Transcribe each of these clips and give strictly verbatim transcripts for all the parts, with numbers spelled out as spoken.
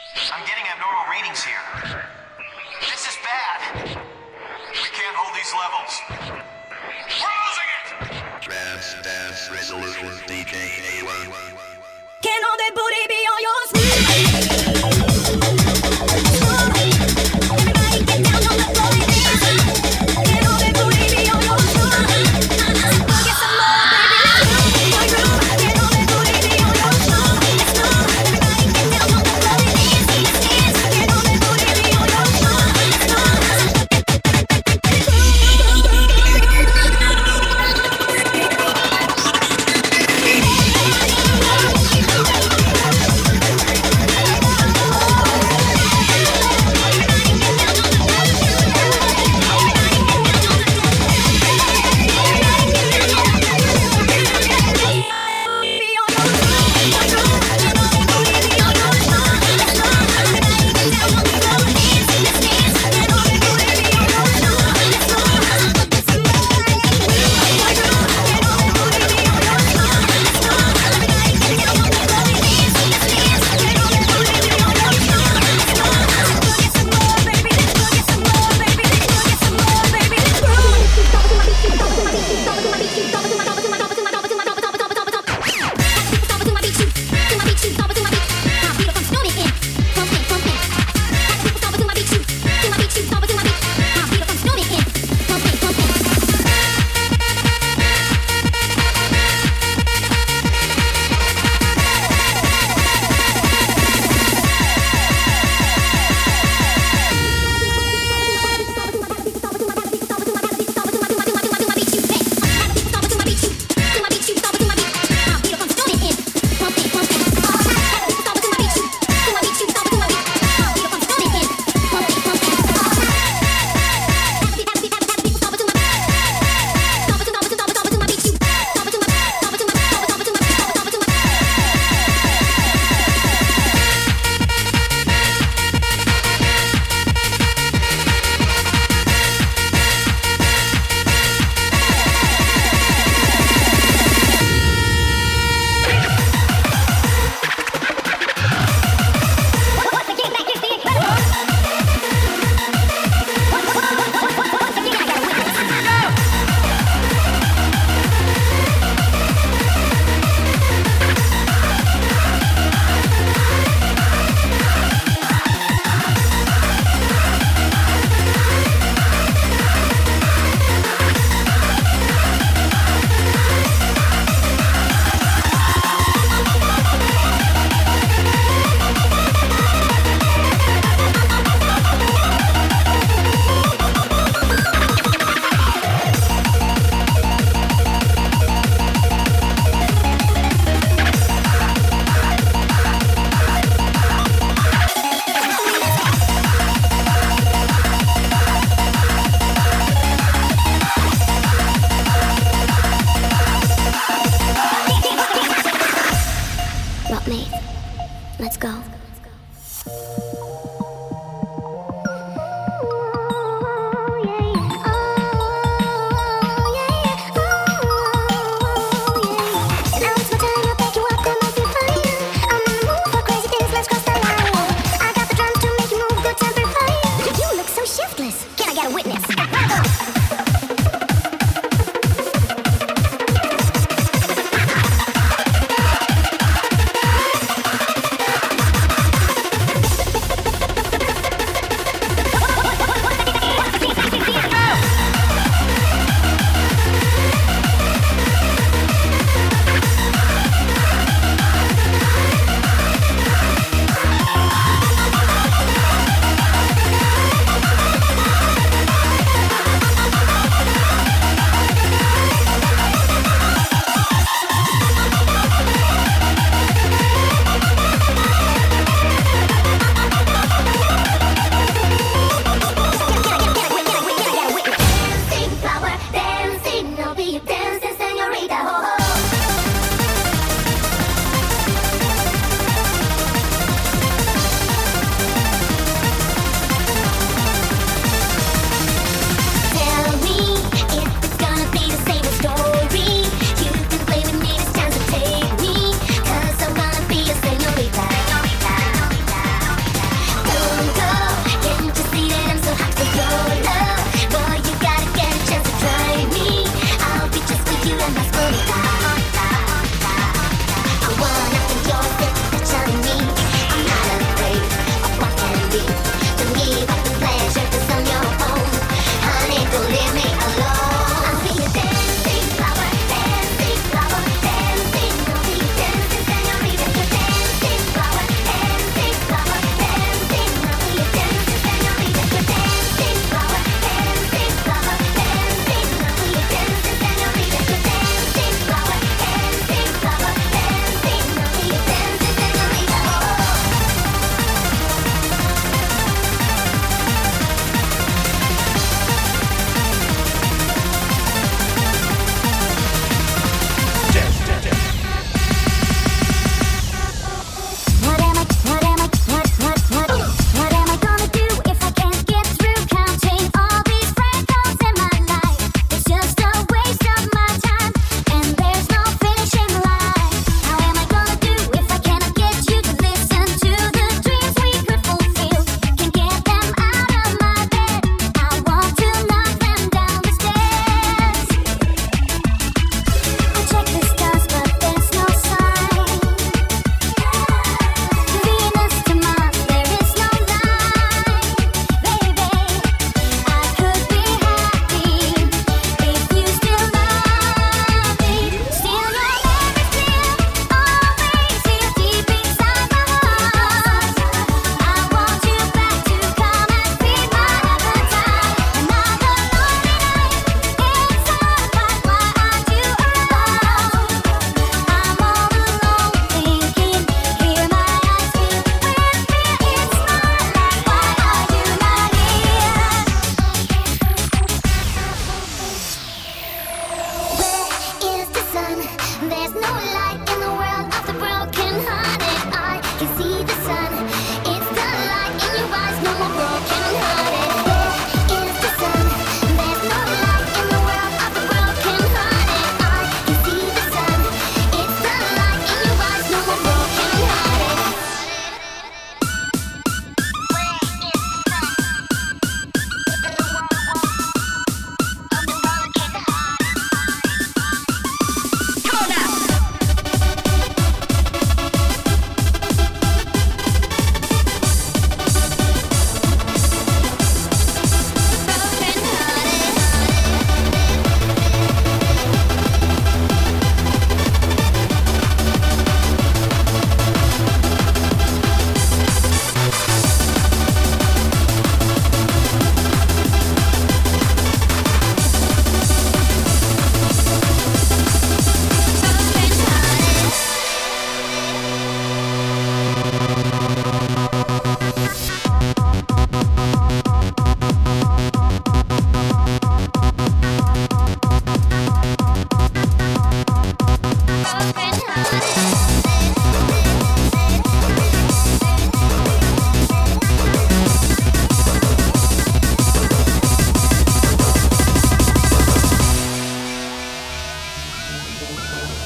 I'm getting abnormal readings here. This is bad. We can't hold these levels. We're losing it! Trance Dance Resolution D J A one. Can all that booty be on your skin? Everybody get down on the floor and dance. Can all that booty be on your skin? Get some more, baby, let's go. Can all that booty be on your skin? Let's go. Everybody get down on the floor and dance, dance. Can all that booty be on your skin? Let's go.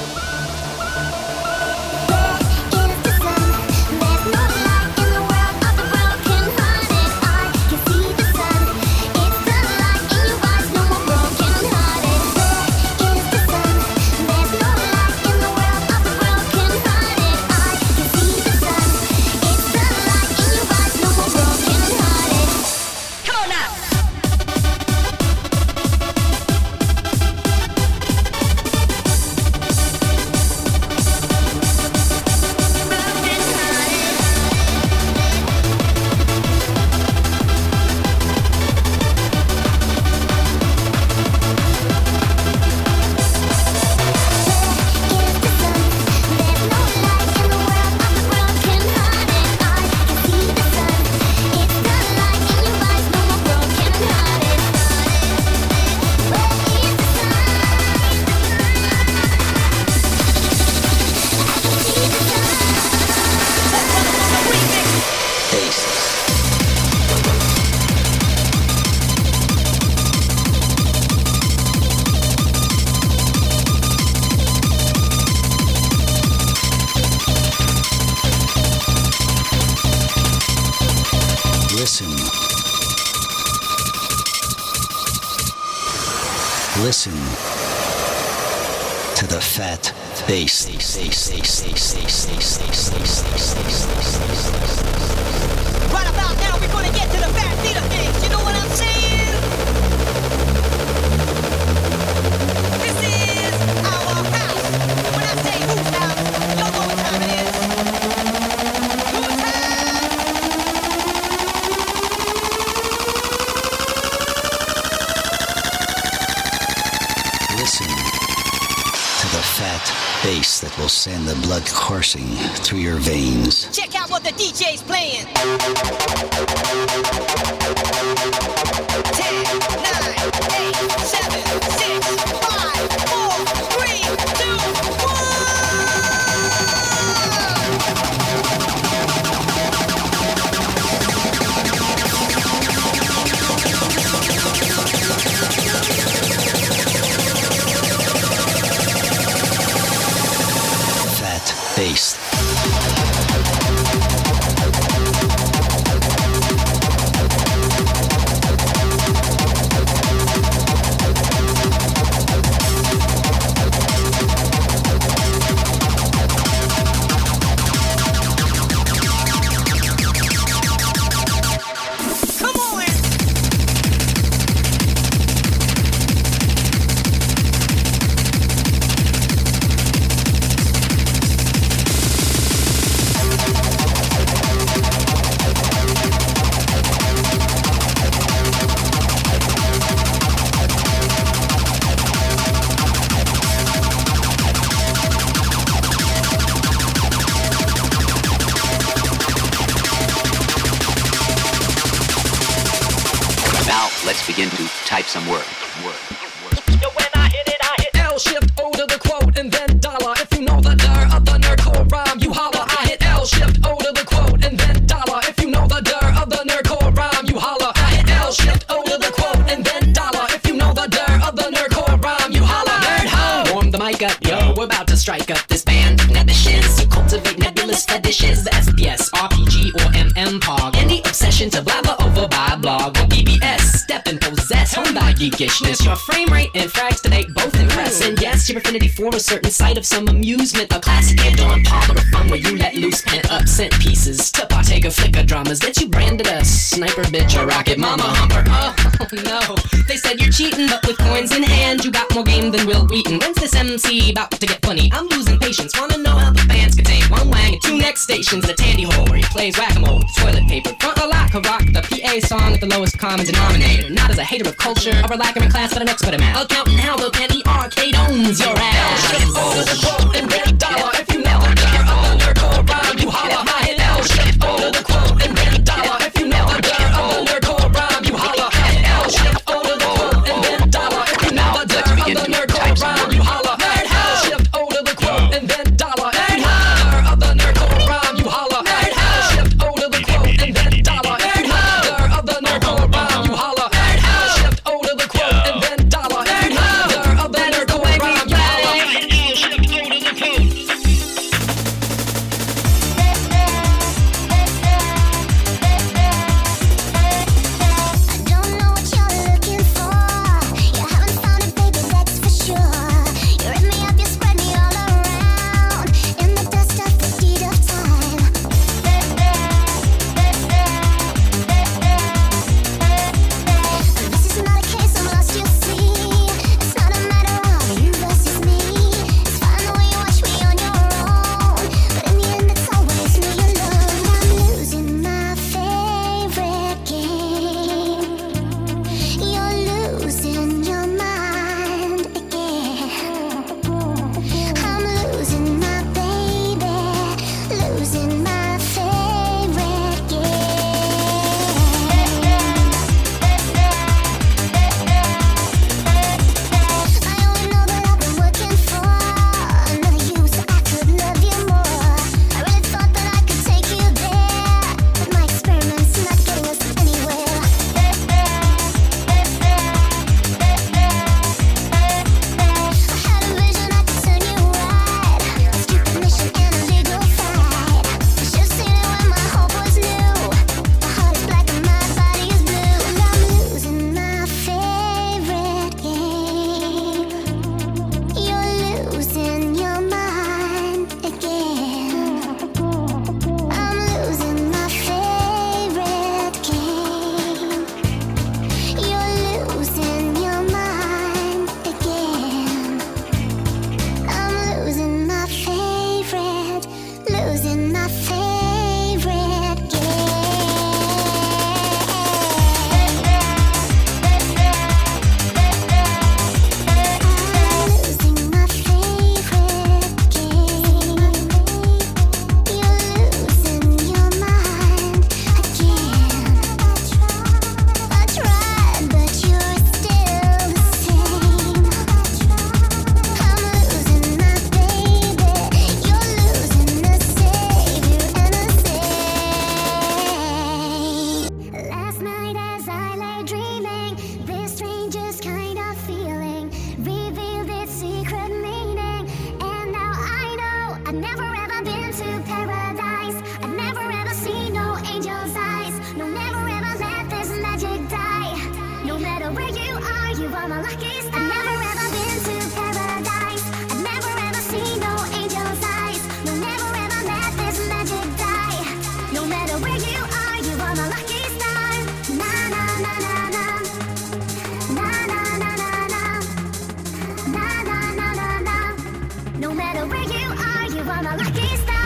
Listen to the fat bass. Right about now, we're gonna get to the fat beat of things. You know what I'm saying? This is our house. When I say whose house, y'all know what time it is. Whose house? Listen to the fat bass that will send the blood coursing through your veins. Check out what the D J's playing. Ten, nine, eight, seven, six, five, four, three, two, Fat bass. come on! Now, let's begin to type some word. Word. Yo, when I hit it, I hit L, shift O to the quote, and then dollar. If you know the dir of the nerdcore rhyme, you holler. I hit L, shift O to the quote, and then dollar. If you know the dir of the nerdcore rhyme, you holler. I hit L, shift O to the quote, and then dollar. If you know the dir of the nerdcore rhyme, you holler. Nerd ho! Warm the mic up, yo. We're about to strike up this band. Nebishes, you cultivate nebulous fetishes. The S P S, R P G, or M M Pog. And the obsession to blather over by blog or B B S. Step and possess on thy geekishness. Your frame rate and frags today both impress. And yes, your affinity for a certain sight of some amusement. A classic and on par of fun where you let loose pent up cent pieces to partake of flicker dramas that you branded a sniper bitch or rocket mama humper. Oh no, they said you're cheating, but with coins in hand, you got more game than Will Wheaton. When's this M C about to get funny? I'm losing patience. Wanna know how the fans can take one wang and two next stations? The Tandy Hole where he plays whack-a-mole with toilet paper. Front a lot, rock the P A song at the lowest common denominator. Not as a hater of culture or a lacker in class, but an expert in math. Accounting how the penny arcade owns your ass. Shift over the quote and then dollar. If you know the dir of the nerdcore rhyme, you holler. I hit L. Shift over the quote and then dollar. If you know the dir of the nerdcore rhyme, you holler. I hit L. Shift over the quote and then dollar. If you know the dir of the nerdcore rhyme, you holler. Nerd ho. Shift over the quote and then dollar. Nerd ho. Dir of the nerdcore rhyme, you holler. Nerd ho. Shift over the quote and then dollar. Nerd ho. Dir of the nerdcore rhyme, you holler. Nerd ho. Shift over the quote and then dollar. Nerd ho. Dir of the nerdcore rhyme, you holler. are my lucky star.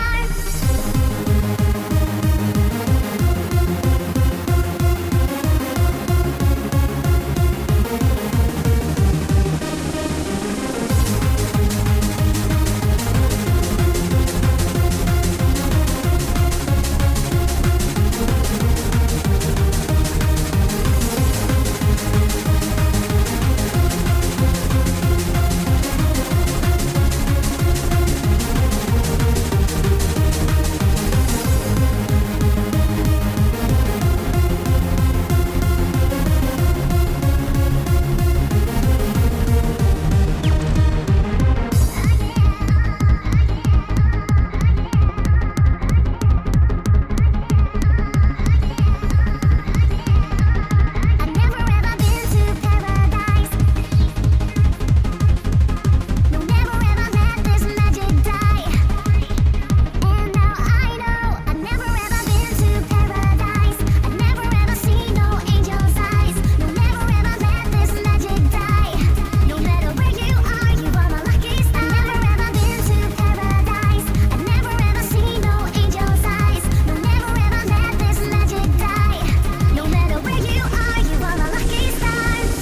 I've never ever been to paradise. No, never ever let this magic die. And now I know I've never ever been to paradise. I've never ever seen no angel's eyes. No, never ever let this magic die. No matter where you are, you are my lucky star. I've never ever been to paradise. I've never ever seen no angel's eyes. No, never ever let this magic die. No matter where you are, you are my lucky star.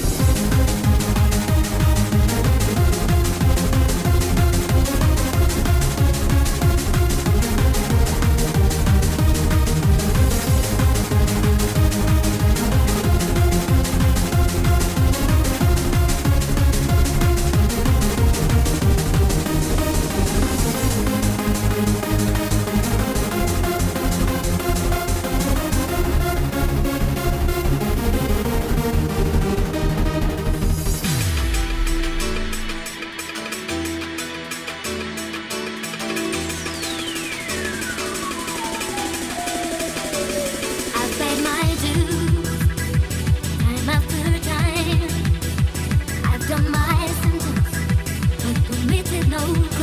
I've paid my dues, time after time. I've done my sentence, but committed no